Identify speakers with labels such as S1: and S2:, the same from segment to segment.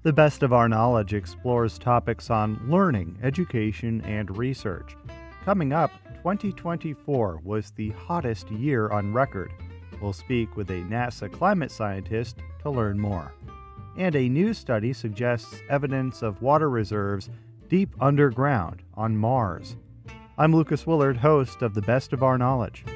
S1: The Best of Our Knowledge explores topics on learning, education, and research. Coming up, 2024 was the hottest year on record. We'll speak with a NASA climate scientist to learn more. And a new study suggests evidence of water reserves deep underground on Mars. I'm Lucas Willard, host of The Best of Our Knowledge.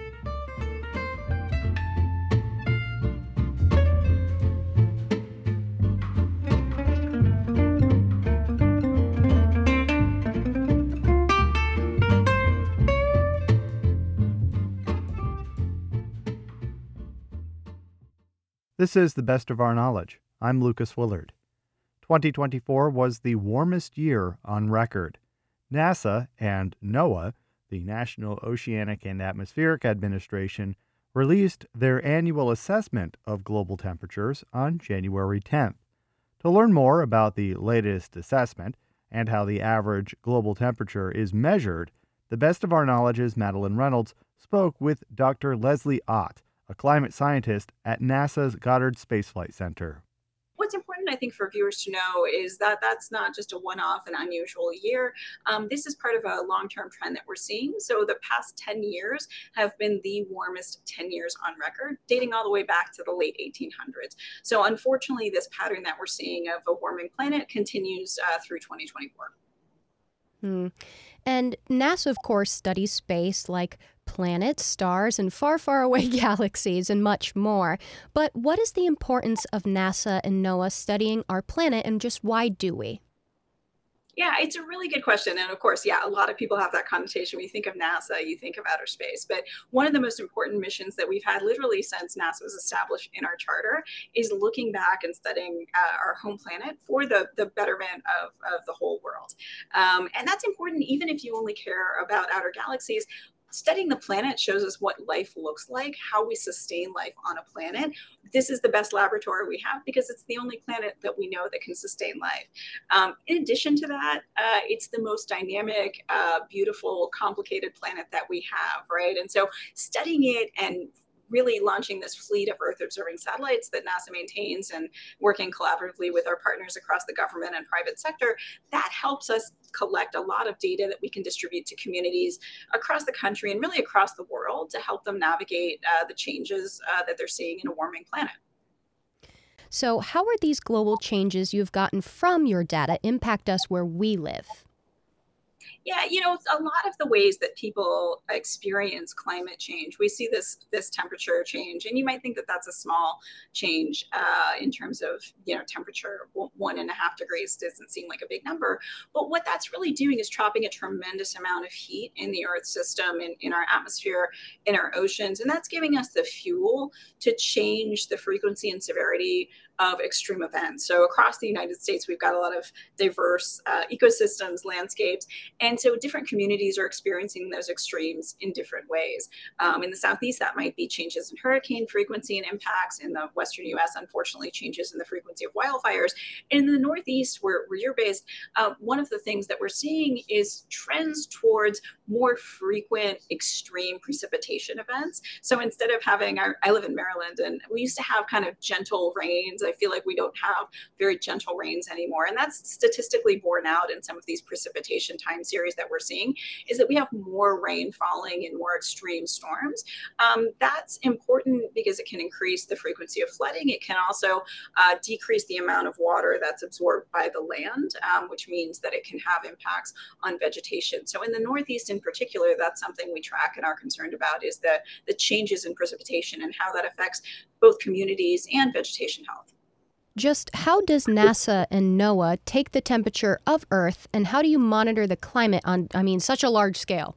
S1: This is The Best of Our Knowledge. I'm Lucas Willard. 2024 was the warmest year on record. NASA and NOAA, the National Oceanic and Atmospheric Administration, released their annual assessment of global temperatures on January 10th. To learn more about the latest assessment and how the average global temperature is measured, The Best of Our Knowledge's Madeline Reynolds spoke with Dr. Leslie Ott, a climate scientist at NASA's Goddard Space Flight Center.
S2: What's important, I think, for viewers to know is that that's not just a one-off and unusual year. This is part of a long-term trend that we're seeing. So the past 10 years have been the warmest 10 years on record, dating all the way back to the late 1800s. So unfortunately, this pattern that we're seeing of a warming planet continues through 2024.
S3: And NASA, of course, studies space like planets, stars, and far, far away galaxies, and much more. But what is the importance of NASA and NOAA studying our planet, and just why do we?
S2: Yeah, it's a really good question. And of course, a lot of people have that connotation. When you think of NASA, you think of outer space. But one of the most important missions that we've had literally since NASA was established in our charter is looking back and studying our home planet for the betterment of the whole world. And that's important even if you only care about outer galaxies. Studying the planet shows us what life looks like, how we sustain life on a planet. This is the best laboratory we have because it's the only planet that we know that can sustain life. In addition to that, it's the most dynamic, beautiful, complicated planet that we have, right? And so studying it and really launching this fleet of Earth observing satellites that NASA maintains and working collaboratively with our partners across the government and private sector, that helps us collect a lot of data that we can distribute to communities across the country and really across the world to help them navigate the changes that they're seeing in a warming planet.
S3: So how are these global changes you've gotten from your data impact us where we live?
S2: Yeah, a lot of the ways that people experience climate change, we see this temperature change, and you might think that that's a small change in terms of temperature. 1.5 degrees doesn't seem like a big number, but what that's really doing is trapping a tremendous amount of heat in the Earth system, in our atmosphere, in our oceans, and that's giving us the fuel to change the frequency and severity of extreme events. So across the United States, we've got a lot of diverse ecosystems, landscapes, and so different communities are experiencing those extremes in different ways. In the Southeast, that might be changes in hurricane frequency and impacts. In the Western US, unfortunately, changes in the frequency of wildfires. And in the Northeast, where you're based, one of the things that we're seeing is trends towards more frequent extreme precipitation events. So instead of having, I live in Maryland, and we used to have kind of gentle rains. I feel like we don't have very gentle rains anymore. And that's statistically borne out in some of these precipitation time series that we're seeing, is that we have more rain falling in more extreme storms. That's important because it can increase the frequency of flooding. It can also decrease the amount of water that's absorbed by the land, which means that it can have impacts on vegetation. So in the Northeast in particular, that's something we track and are concerned about, is the changes in precipitation and how that affects both communities and vegetation health.
S3: Just how does NASA and NOAA take the temperature of Earth, and how do you monitor the climate on, such a large scale?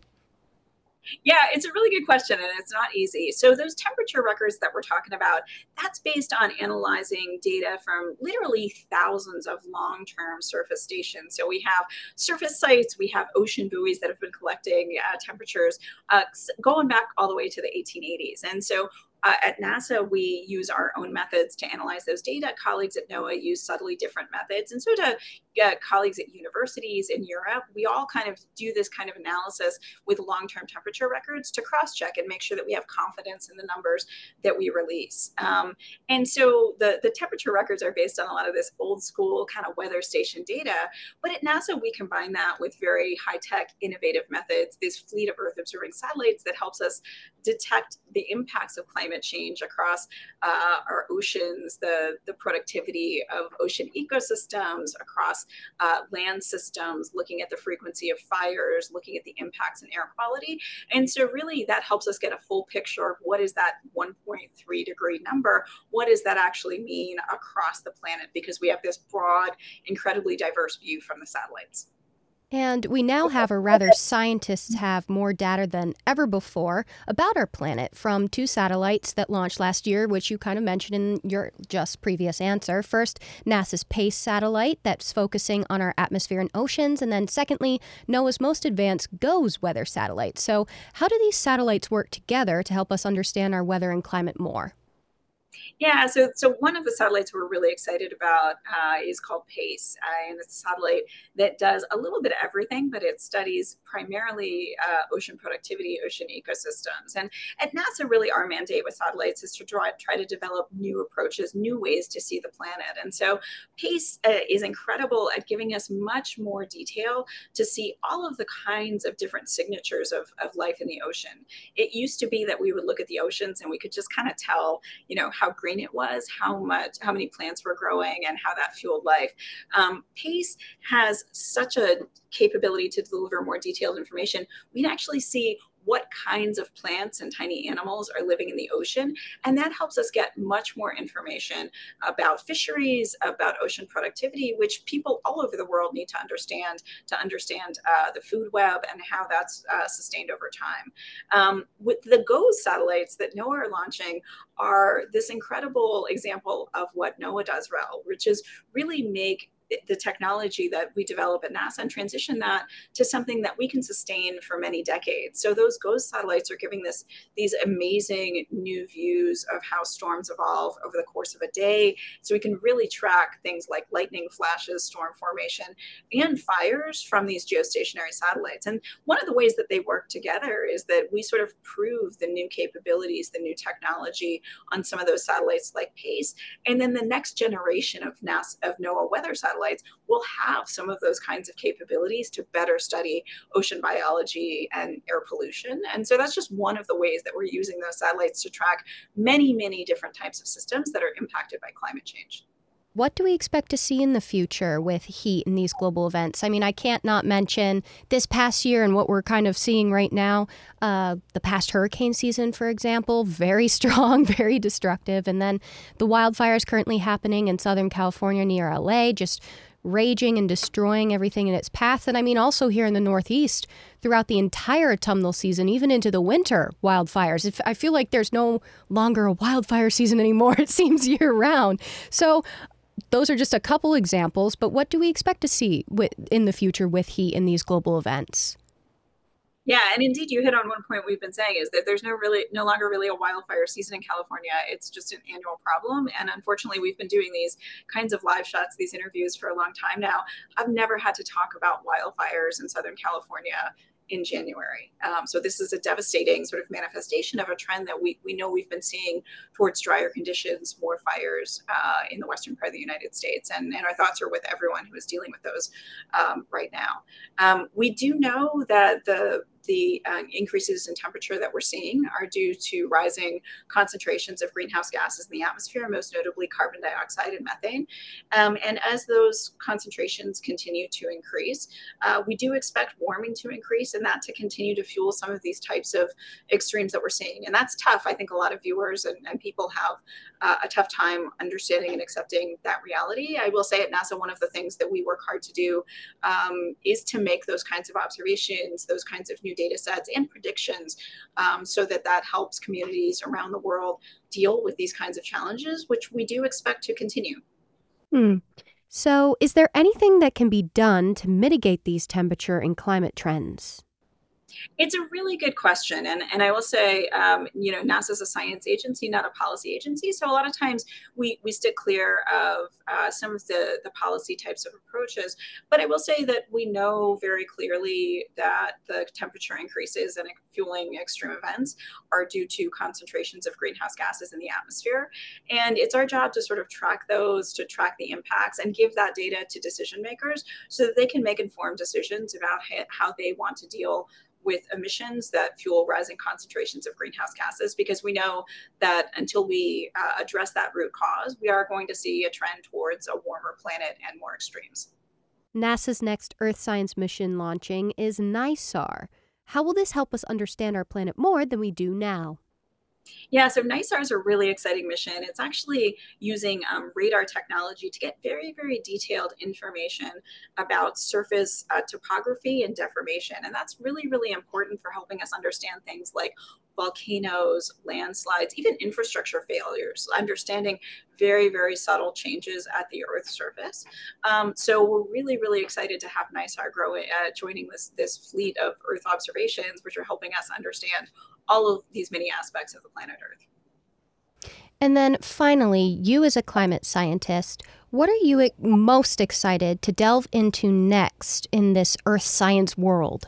S2: Yeah, it's a really good question, and it's not easy. So those temperature records that we're talking about, that's based on analyzing data from literally thousands of long-term surface stations. So we have surface sites, we have ocean buoys that have been collecting temperatures going back all the way to the 1880s. And so at NASA, we use our own methods to analyze those data. Colleagues at NOAA use subtly different methods. And so to colleagues at universities in Europe, we all kind of do this kind of analysis with long-term temperature records to cross-check and make sure that we have confidence in the numbers that we release. And so the temperature records are based on a lot of this old school kind of weather station data, but at NASA, we combine that with very high-tech, innovative methods, this fleet of Earth observing satellites that helps us detect the impacts of climate change across our oceans, the productivity of ocean ecosystems, across land systems, looking at the frequency of fires, looking at the impacts in air quality. And so really that helps us get a full picture of what is that 1.3 degree number? What does that actually mean across the planet? Because we have this broad, incredibly diverse view from the satellites.
S3: And we now have, or rather scientists have, more data than ever before about our planet from 2 satellites that launched last year, which you kind of mentioned in your just previous answer. First, NASA's PACE satellite that's focusing on our atmosphere and oceans. And then secondly, NOAA's most advanced GOES weather satellite. So how do these satellites work together to help us understand our weather and climate more?
S2: Yeah, so one of the satellites we're really excited about is called PACE, and it's a satellite that does a little bit of everything, but it studies primarily ocean productivity, ocean ecosystems. And at NASA, really, our mandate with satellites is to try to develop new approaches, new ways to see the planet. And so PACE is incredible at giving us much more detail to see all of the kinds of different signatures of life in the ocean. It used to be that we would look at the oceans and we could just kind of tell, how green it was, how many plants were growing, and how that fueled life. PACE has such a capability to deliver more detailed information. We can actually see what kinds of plants and tiny animals are living in the ocean. And that helps us get much more information about fisheries, about ocean productivity, which people all over the world need to understand the food web and how that's sustained over time. With the GOES satellites that NOAA are launching are this incredible example of what NOAA does well, which is really make the technology that we develop at NASA and transition that to something that we can sustain for many decades. So those GOES satellites are giving these amazing new views of how storms evolve over the course of a day. So we can really track things like lightning flashes, storm formation, and fires from these geostationary satellites. And one of the ways that they work together is that we sort of prove the new capabilities, the new technology on some of those satellites like PACE. And then the next generation of NOAA weather satellites will have some of those kinds of capabilities to better study ocean biology and air pollution. And so that's just one of the ways that we're using those satellites to track many, many different types of systems that are impacted by climate change.
S3: What do we expect to see in the future with heat and these global events? I mean, I can't not mention this past year and what we're kind of seeing right now. The past hurricane season, for example, very strong, very destructive. And then the wildfires currently happening in Southern California near LA, just raging and destroying everything in its path. And I mean, also here in the Northeast, throughout the entire autumnal season, even into the winter, wildfires. I feel like there's no longer a wildfire season anymore. It seems year round. So those are just a couple examples, but what do we expect to see in the future with heat in these global events?
S2: Yeah, and indeed, you hit on one point we've been saying is that there's no longer really a wildfire season in California. It's just an annual problem. And unfortunately, we've been doing these kinds of live shots, these interviews for a long time now. I've never had to talk about wildfires in Southern California in January. So this is a devastating sort of manifestation of a trend that we know we've been seeing towards drier conditions, more fires in the western part of the United States. And our thoughts are with everyone who is dealing with those right now. We do know that the increases in temperature that we're seeing are due to rising concentrations of greenhouse gases in the atmosphere, most notably carbon dioxide and methane. And as those concentrations continue to increase, we do expect warming to increase and that to continue to fuel some of these types of extremes that we're seeing. And that's tough. I think a lot of viewers and people have a tough time understanding and accepting that reality. I will say at NASA, one of the things that we work hard to do is to make those kinds of observations, those kinds of new data sets and predictions so that helps communities around the world deal with these kinds of challenges, which we do expect to continue.
S3: So is there anything that can be done to mitigate these temperature and climate trends?
S2: It's a really good question, and I will say, NASA is a science agency, not a policy agency. So a lot of times we stick clear of some of the policy types of approaches. But I will say that we know very clearly that the temperature increases and fueling extreme events are due to concentrations of greenhouse gases in the atmosphere, and it's our job to sort of track those, to track the impacts, and give that data to decision makers so that they can make informed decisions about how they want to deal with emissions that fuel rising concentrations of greenhouse gases, because we know that until we address that root cause, we are going to see a trend towards a warmer planet and more extremes.
S3: NASA's next Earth science mission launching is NISAR. How will this help us understand our planet more than we do now?
S2: Yeah, so NISAR is a really exciting mission. It's actually using radar technology to get very, very detailed information about surface topography and deformation. And that's really, really important for helping us understand things like volcanoes, landslides, even infrastructure failures, understanding very, very subtle changes at the Earth's surface. So we're really, really excited to have NISAR joining this fleet of Earth observations, which are helping us understand all of these many aspects of the planet Earth.
S3: And then finally, you as a climate scientist, what are you most excited to delve into next in this Earth science world?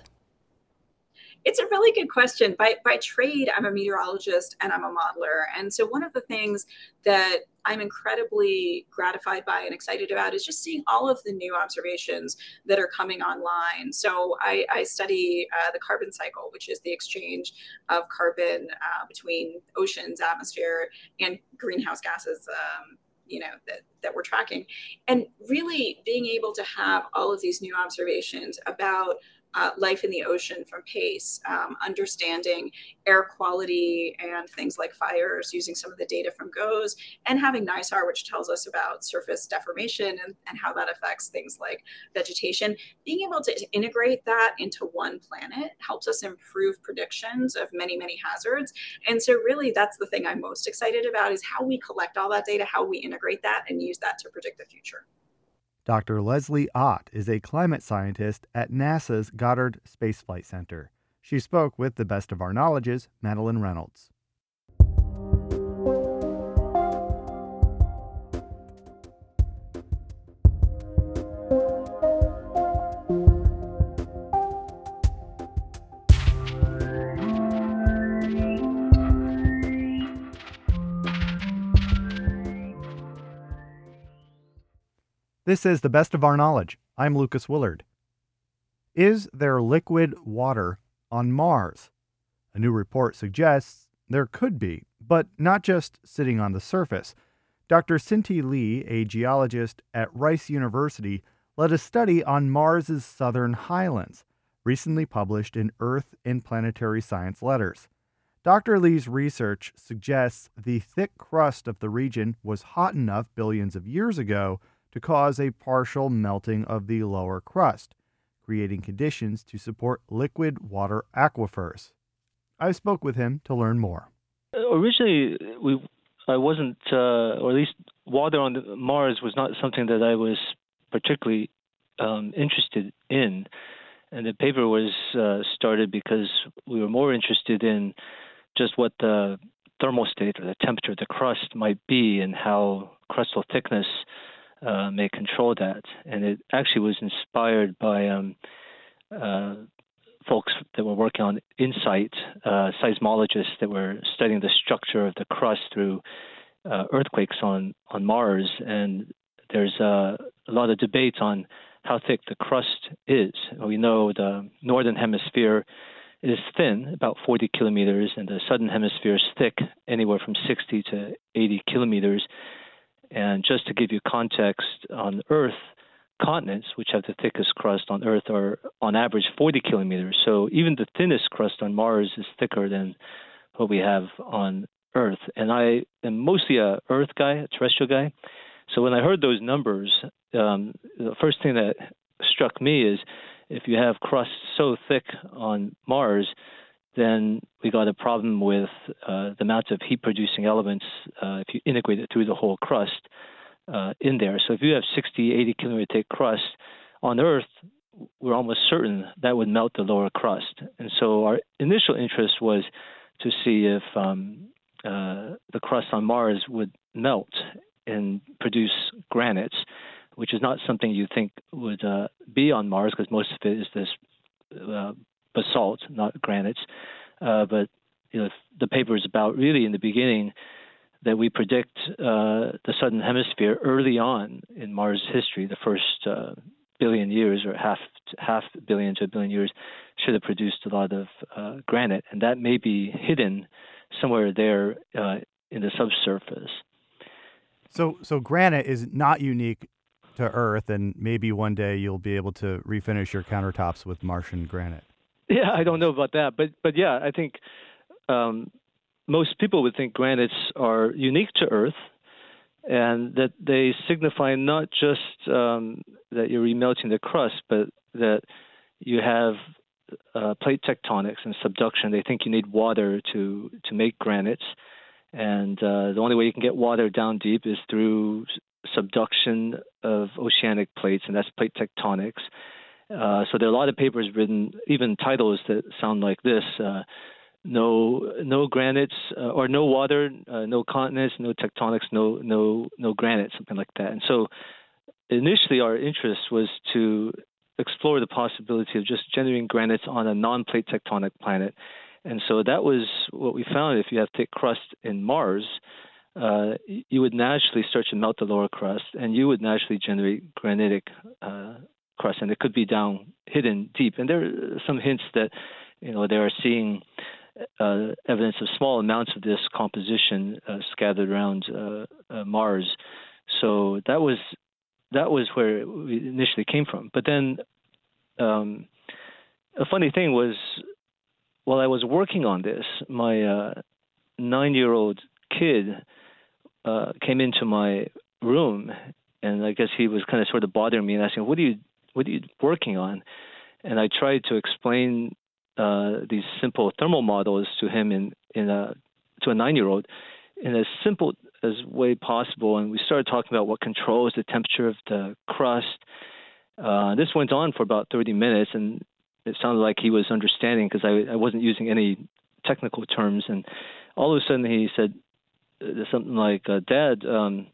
S2: It's a really good question. By trade, I'm a meteorologist and I'm a modeler. And so one of the things that I'm incredibly gratified by and excited about is just seeing all of the new observations that are coming online. So I study the carbon cycle, which is the exchange of carbon between oceans, atmosphere, and greenhouse gases. That we're tracking, and really being able to have all of these new observations about life in the ocean from PACE, understanding air quality and things like fires using some of the data from GOES, and having NISAR, which tells us about surface deformation and how that affects things like vegetation. Being able to integrate that into one planet helps us improve predictions of many, many hazards. And so really that's the thing I'm most excited about, is how we collect all that data, how we integrate that and use that to predict the future.
S1: Dr. Leslie Ott is a climate scientist at NASA's Goddard Space Flight Center. She spoke with the Best of Our Knowledge's Madeline Reynolds. This is the Best of Our Knowledge. I'm Lucas Willard. Is there liquid water on Mars? A new report suggests there could be, but not just sitting on the surface. Dr. Cinti Lee, a geologist at Rice University, led a study on Mars's southern highlands, recently published in Earth and Planetary Science Letters. Dr. Lee's research suggests the thick crust of the region was hot enough billions of years ago to cause a partial melting of the lower crust, creating conditions to support liquid water aquifers. I spoke with him to learn more.
S4: Originally, I wasn't, or at least water on Mars was not something that I was particularly interested in. And the paper was started because we were more interested in just what the thermal state or the temperature of the crust might be and how crustal thickness may control that. And it actually was inspired by folks that were working on InSight, seismologists that were studying the structure of the crust through earthquakes on Mars. And there's a lot of debate on how thick the crust is. We know the northern hemisphere is thin, about 40 kilometers, and the southern hemisphere is thick, anywhere from 60 to 80 kilometers. And just to give you context, on Earth, continents, which have the thickest crust on Earth, are on average 40 kilometers. So even the thinnest crust on Mars is thicker than what we have on Earth. And I am mostly a Earth guy, a terrestrial guy. So when I heard those numbers, the first thing that struck me is if you have crust so thick on Mars, then we got a problem with the amount of heat-producing elements if you integrate it through the whole crust in there. So if you have 60, 80 kilometer thick crust on Earth, we're almost certain that would melt the lower crust. And so our initial interest was to see if the crust on Mars would melt and produce granites, which is not something you think would be on Mars, because most of it is this basalt, not granites. But the paper is about really in the beginning that we predict the southern hemisphere early on in Mars history, the first billion years or half billion to a billion years, should have produced a lot of granite, and that may be hidden somewhere there in the subsurface.
S1: So granite is not unique to Earth, and maybe one day you'll be able to refinish your countertops with Martian granite.
S4: Yeah, I don't know about that, but yeah, I think most people would think granites are unique to Earth, and that they signify not just that you're remelting the crust, but that you have plate tectonics and subduction. They think you need water to make granites, and the only way you can get water down deep is through subduction of oceanic plates, and that's plate tectonics. So there are a lot of papers written, even titles that sound like this: no granites, or no water, no continents, no tectonics, no granite, something like that. And so initially our interest was to explore the possibility of just generating granites on a non-plate tectonic planet. And so that was what we found. If you have thick crust in Mars, you would naturally start to melt the lower crust, and you would naturally generate granitic crust, and it could be down hidden deep. And there are some hints that they are seeing evidence of small amounts of this composition scattered around Mars. So that was where we initially came from. But then a funny thing was, while I was working on this, my 9-year-old kid came into my room, and I guess he was kind of sort of bothering me and asking, "What are you working on?" And I tried to explain these simple thermal models to him to a 9-year-old in as simple as way possible. And we started talking about what controls the temperature of the crust. This went on for about 30 minutes, and it sounded like he was understanding because I wasn't using any technical terms. And all of a sudden he said something like, "Dad,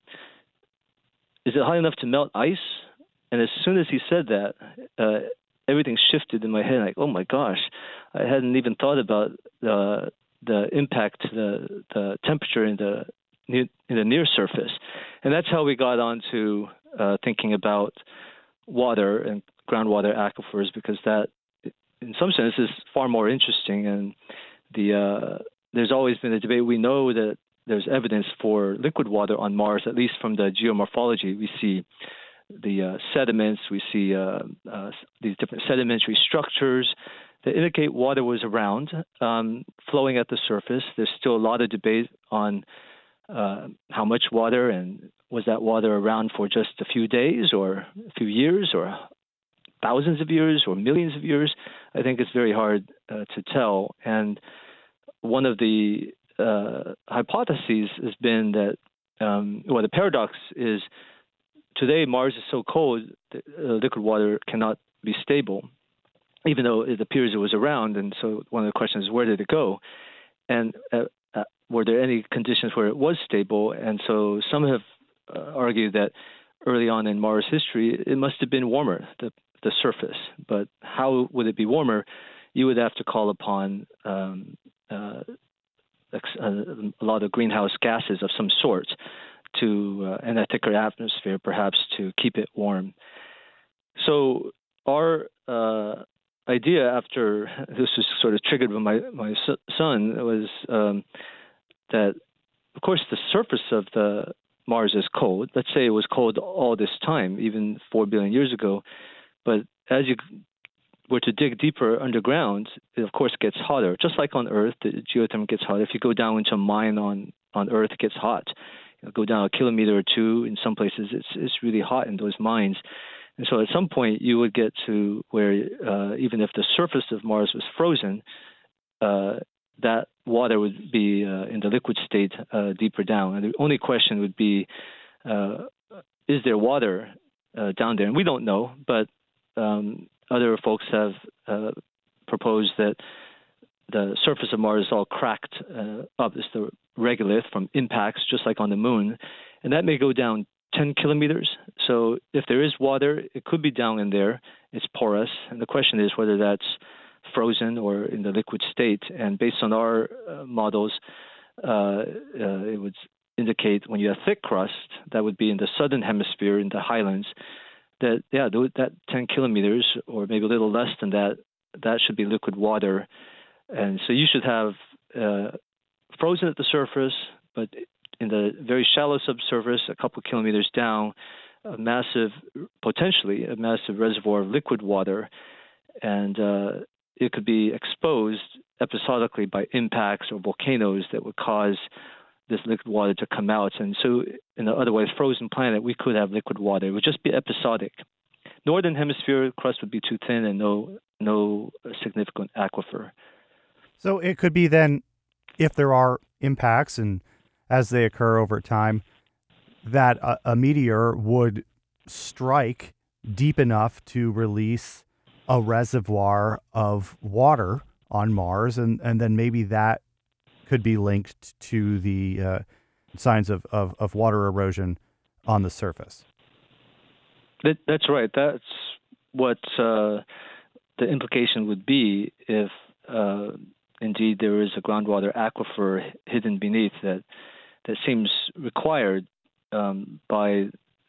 S4: is it high enough to melt ice?" And as soon as he said that, everything shifted in my head. Like, oh my gosh, I hadn't even thought about the impact, the temperature in the near surface. And that's how we got on to thinking about water and groundwater aquifers, because that, in some sense, is far more interesting. And there's always been a debate. We know that there's evidence for liquid water on Mars, at least from the geomorphology. We see the sediments, we see these different sedimentary structures that indicate water was around, flowing at the surface. There's still a lot of debate on how much water, and was that water around for just a few days or a few years or thousands of years or millions of years. I think it's very hard to tell. And one of the hypotheses has been that, the paradox is, today Mars is so cold that liquid water cannot be stable, even though it appears it was around. And so one of the questions is, where did it go? And were there any conditions where it was stable? And so some have argued that early on in Mars history, it must have been warmer, the surface. But how would it be warmer? You would have to call upon a lot of greenhouse gases of some sort and a thicker atmosphere, perhaps, to keep it warm. So our idea, after this was sort of triggered by my son, was that, of course, the surface of the Mars is cold. Let's say it was cold all this time, even 4 billion years ago. But as you were to dig deeper underground, it, of course, gets hotter. Just like on Earth, the geothermal gets hotter. If you go down into a mine on Earth, it gets hot. Go down a kilometer or two. In some places, it's really hot in those mines. And so at some point, you would get to where even if the surface of Mars was frozen, that water would be in the liquid state deeper down. And the only question would be, is there water down there? And we don't know, but other folks have proposed that the surface of Mars is all cracked up. It's the regolith from impacts, just like on the moon, and that may go down 10 kilometers. So if there is water, it could be down in there. It's porous, and the question is whether that's frozen or in the liquid state. And based on our models, it would indicate when you have thick crust, that would be in the southern hemisphere, in the highlands, that, that 10 kilometers or maybe a little less than that, that should be liquid water. And so you should have frozen at the surface, but in the very shallow subsurface, a couple kilometers down, potentially a massive reservoir of liquid water. And it could be exposed episodically by impacts or volcanoes that would cause this liquid water to come out. And so in the otherwise frozen planet, we could have liquid water. It would just be episodic. Northern hemisphere crust would be too thin and no significant aquifer.
S1: So it could be then, if there are impacts and as they occur over time, that a meteor would strike deep enough to release a reservoir of water on Mars, and then maybe that could be linked to the signs of water erosion on the surface.
S4: That's right. That's what the implication would be if indeed there is a groundwater aquifer hidden beneath that seems required by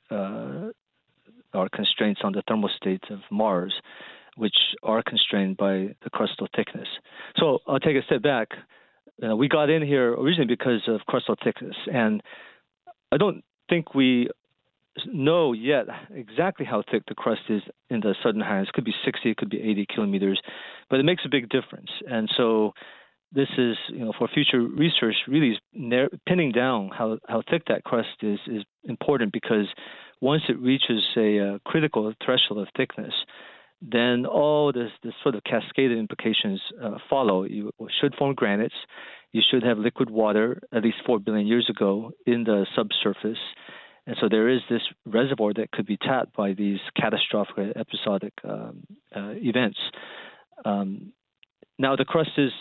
S4: our constraints on the thermal state of Mars, which are constrained by the crustal thickness. So I'll take a step back. We got in here originally because of crustal thickness, and I don't think we know yet exactly how thick the crust is in the southern highlands. It could be 60, it could be 80 kilometers, but it makes a big difference. And so this is, for future research, really pinning down how thick that crust is important, because once it reaches a critical threshold of thickness, then all this sort of cascaded implications follow. You should form granites. You should have liquid water at least 4 billion years ago in the subsurface. And so there is this reservoir that could be tapped by these catastrophic episodic events. Now, the crust is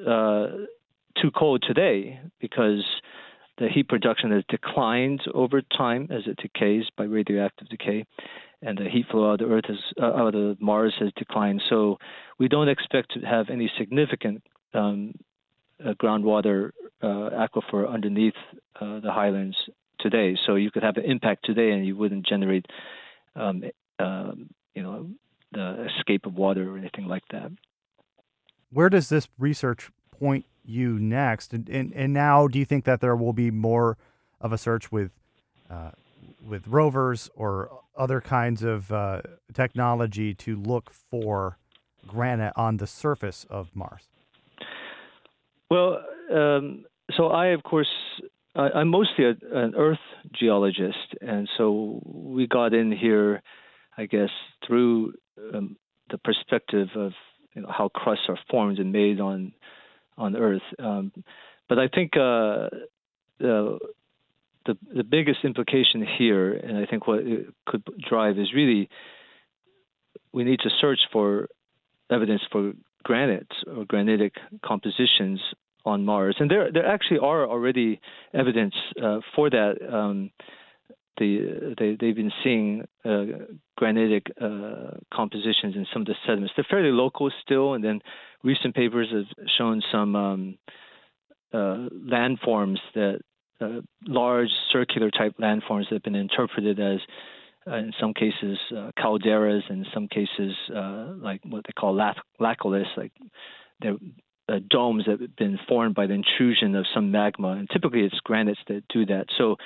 S4: too cold today because the heat production has declined over time as it decays by radioactive decay, and the heat flow out of the Earth out of Mars has declined. So we don't expect to have any significant groundwater aquifer underneath the highlands today. So you could have an impact today, and you wouldn't generate, the escape of water or anything like that.
S1: Where does this research point you next? And now, do you think that there will be more of a search with rovers or other kinds of technology to look for granite on the surface of Mars?
S4: Well, so I, of course, I'm mostly an Earth geologist, and so we got in here, I guess, through the perspective of how crusts are formed and made on Earth. But I think the biggest implication here, and I think what it could drive, is really we need to search for evidence for granite or granitic compositions on Mars. And there actually are already evidence for that. They've been seeing granitic compositions in some of the sediments. They're fairly local still, and then recent papers have shown some landforms that large circular type landforms that have been interpreted as, in some cases, calderas, and in some cases, like what they call laccoliths, like they're domes that have been formed by the intrusion of some magma. And typically it's granites that do that. So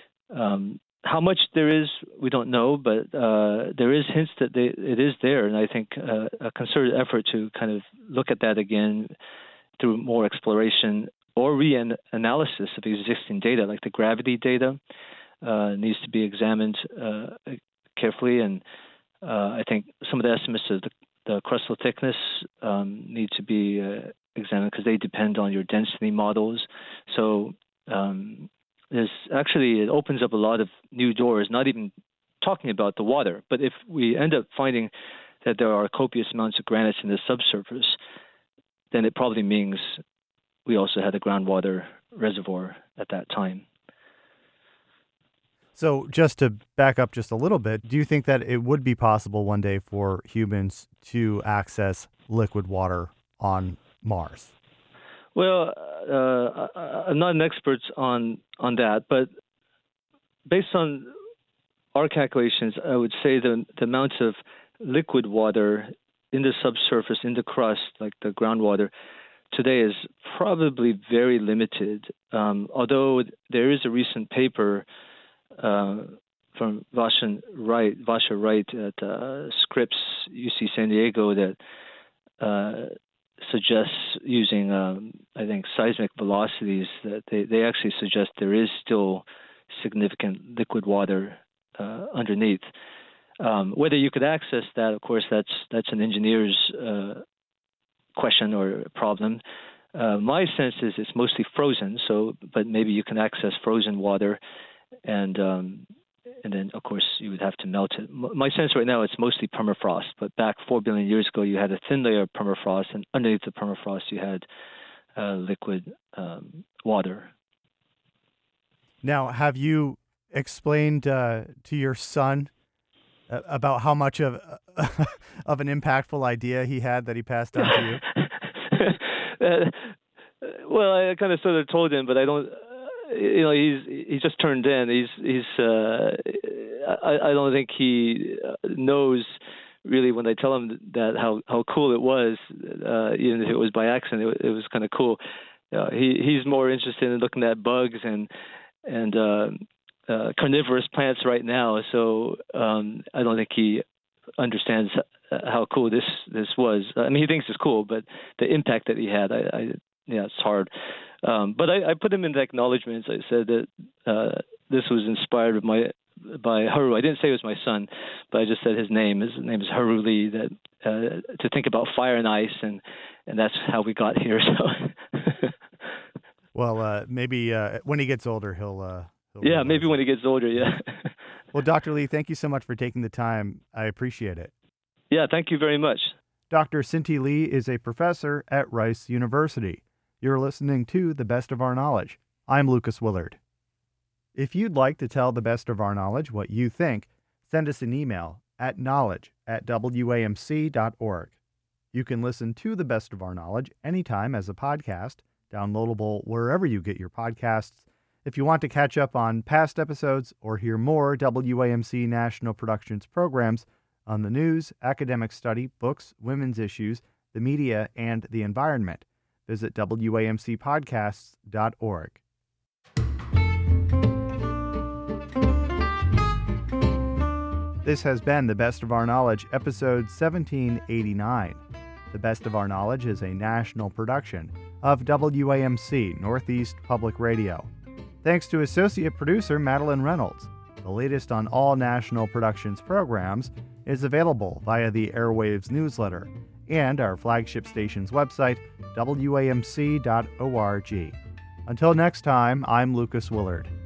S4: how much there is, we don't know, but there is hints that it is there. And I think a concerted effort to kind of look at that again through more exploration or reanalysis of existing data, like the gravity data, needs to be examined carefully. And I think some of the estimates of the crustal thickness need to be examined because they depend on your density models. So it opens up a lot of new doors, not even talking about the water. But if we end up finding that there are copious amounts of granites in the subsurface, then it probably means we also had a groundwater reservoir at that time.
S1: So just to back up just a little bit, do you think that it would be possible one day for humans to access liquid water on Mars?
S4: Well, I'm not an expert on that, but based on our calculations, I would say the amount of liquid water in the subsurface, in the crust, like the groundwater, today is probably very limited. Although there is a recent paper from Vasha Wright at Scripps, UC San Diego, that suggests using, I think, seismic velocities, that they actually suggest there is still significant liquid water underneath. Whether you could access that, of course, that's an engineer's question or problem. My sense is it's mostly frozen, but maybe you can access frozen water, and then, of course, you would have to melt it. My sense right now, it's mostly permafrost, but back 4 billion years ago, you had a thin layer of permafrost, and underneath the permafrost, you had liquid water.
S1: Now, have you explained to your son about how much of an impactful idea he had that he passed on to you?
S4: Well, I kind of sort of told him, but I don't. He's just turned in. I don't think he knows really when I tell him that how cool it was. Even if it was by accident, it was kind of cool. He's more interested in looking at bugs and carnivorous plants right now. So I don't think he understands how cool this was. I mean, he thinks it's cool, but the impact that he had, it's hard. But I put him in the acknowledgments. I said that this was inspired by Haru. I didn't say it was my son, but I just said his name. His name is Haru Lee. That to think about fire and ice, and that's how we got here. So.
S1: Well, maybe when he gets older, he'll
S4: maybe when he gets older, yeah.
S1: Well, Dr. Lee, thank you so much for taking the time. I appreciate it.
S4: Yeah, thank you very much.
S1: Dr. Cinti Lee is a professor at Rice University. You're listening to The Best of Our Knowledge. I'm Lucas Willard. If you'd like to tell The Best of Our Knowledge what you think, send us an email at knowledge@wamc.org. You can listen to The Best of Our Knowledge anytime as a podcast, downloadable wherever you get your podcasts. If you want to catch up on past episodes or hear more WAMC National Productions programs on the news, academic study, books, women's issues, the media, and the environment, visit WAMCpodcasts.org. This has been The Best of Our Knowledge, episode 1789. The Best of Our Knowledge is a national production of WAMC, Northeast Public Radio. Thanks to associate producer Madeline Reynolds. The latest on all National Productions programs is available via the Airwaves newsletter and our flagship station's website, WAMC.org. Until next time, I'm Lucas Willard.